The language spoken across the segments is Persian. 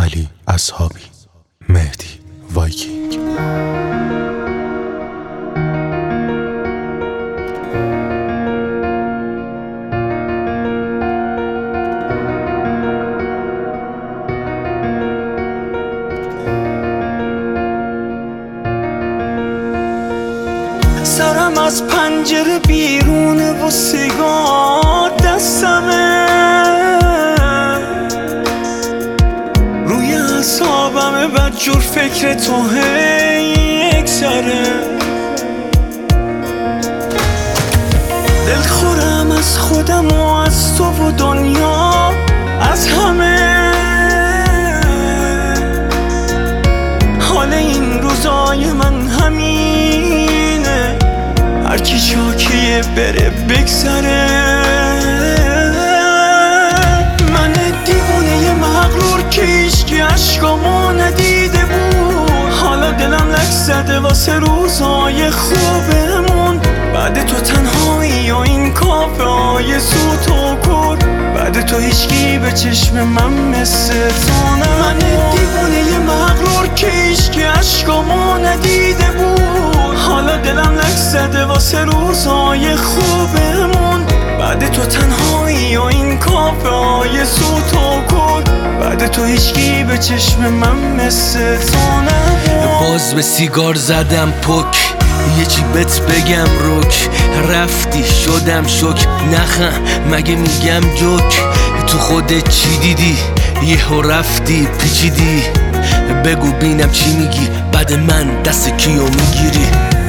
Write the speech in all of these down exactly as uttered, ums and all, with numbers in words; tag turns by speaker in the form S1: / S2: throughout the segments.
S1: علی اصحابی، مهدی وایکینگ.
S2: سرم از پنجره بیرونه و سیگار دستمه، روی اعصابمه بدجور فکر تو هی یک سره. دلخورم از خودم و از تو و دنیا، از همه. حال این روزای من همینه، هرکی چاکیه بره بگذره. من دیوونه ی مغرور که هیچکی عشقامو ندیده بود، حالا دلم لک زده واسه روزای خوبمون. بعد تو تنهایی و این کافه های سوت و کور، بعد تو هیچکی به چشم من مثل تو نه. من دیوونه ی مغرور که هیچکی عشقامو ندیده بود، حالا دلم لک زده واسه روزای خوبمون. بعد تو تنهایی و این کافه های سوت و کور، بعد تو هیچکی به چشم من مثل تو نبود.
S3: باز به سیگار زدم پک، یه چی بهت بگم روک. رفتی شدم شک، نخم مگه میگم جوک. تو خودت چی دیدی؟ یهو رفتی پیچیدی. بگو بینم چی میگی، بعد من دست کیو میگیری؟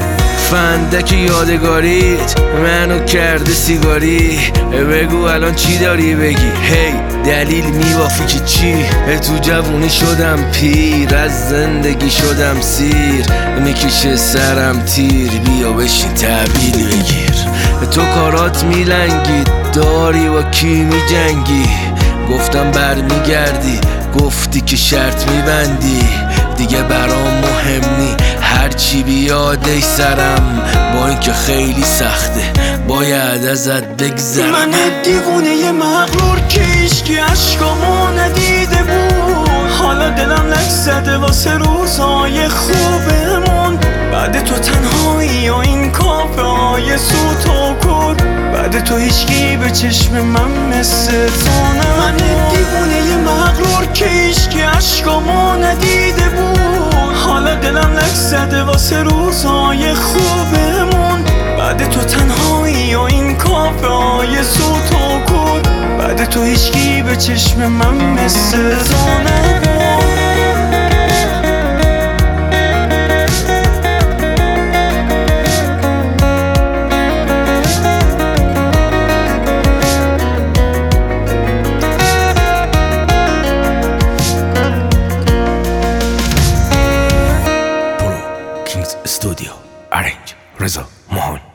S3: فندک یادگاریت منو کرده سیگاری. بگو الان چی داری بگی؟ هی دلیل میوافی که چی؟ تو جوونی شدم پیر، از زندگی شدم سیر. میکشه سرم تیر، بیا بشین تحویل بگیر. تو کارات میلنگی، داری با کی میجنگی؟ گفتم برمیگردی، گفتی که شرط میبندی. دیگه برام مهم نی، هرچی بیاد ای سرم. با اینکه خیلی سخته باید ازت بگذرم.
S2: من دیوونه ی مغرور که هیچکی عشقامو ندیده بود، حالا دلم لک زده واسه روزای خوبمون. بعد تو تنهایی و این کافه های سوت و کور، بعد تو هیچکی به چشم من مثل تو نه. من دیوونه ی مغرور که هیچکی عشقامو ندیده بود، حالا دلم لک زده واسه روزای خوبمون. بعد تو تنهایی و این کافه های سوت و کور، بعد تو هیچکی به چشم من مثل تو نبود.
S1: استودیو، ارنج، رضا مهان.